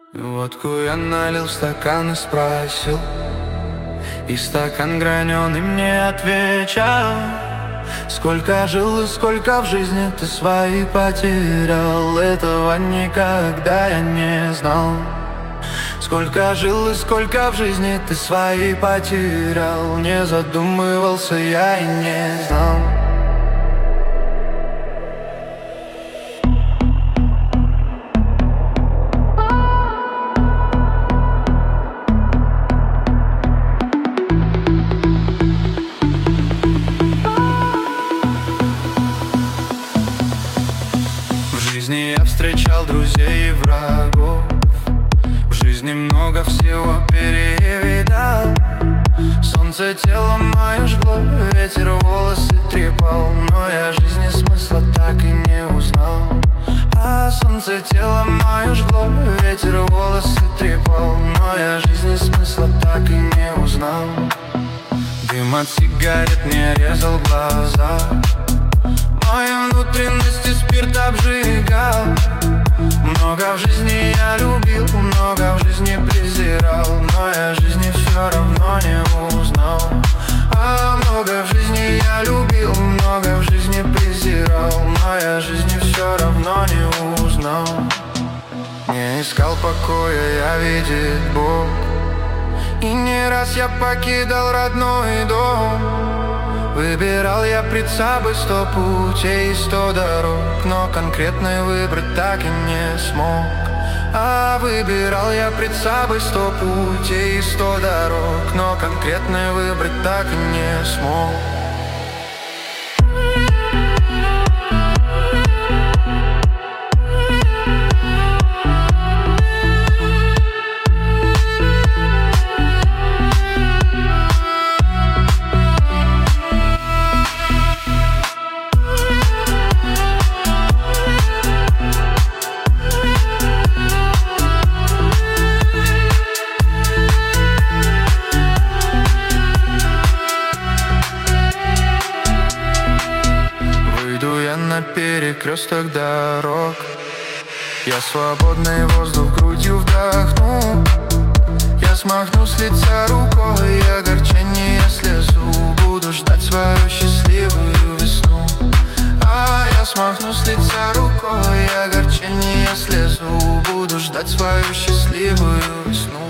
Водку я налил в стакан и спросил, и стакан граненый мне отвечал: сколько жил и сколько в жизни ты свои потерял. Этого никогда я не знал. Сколько жил и сколько в жизни ты свои потерял. Не задумывался я и не знал. В жизни я встречал друзей и врагов, в жизни много всего перевидал. Солнце тело мое жгло, ветер волосы трепал, но я жизни смысла так и не узнал. А солнце тело мое жгло, ветер волосы трепал, но я жизни смысла так и не узнал. Дым от сигарет мне резал глаза, мои внутренности спирт обжигал. Много в жизни я любил, много в жизни презирал, но я жизни все равно не узнал. А много в жизни я любил, много в жизни презирал, но я жизни все равно не узнал. Не искал покоя, я видит Бог, и не раз я покидал родной дом. Выбирал я пред собой 100 путей и 100 дорог, но конкретный выбрать так и не смог. А выбирал я пред собой 100 путей и 100 дорог, но конкретный выбрать так и не смог. На перекресток дорог я свободный воздух грудью вдохну. Я смахну с лица рукой огорчение, слезу. Буду ждать свою счастливую весну. А я смахну с лица рукой огорчение, слезу. Буду ждать свою счастливую весну.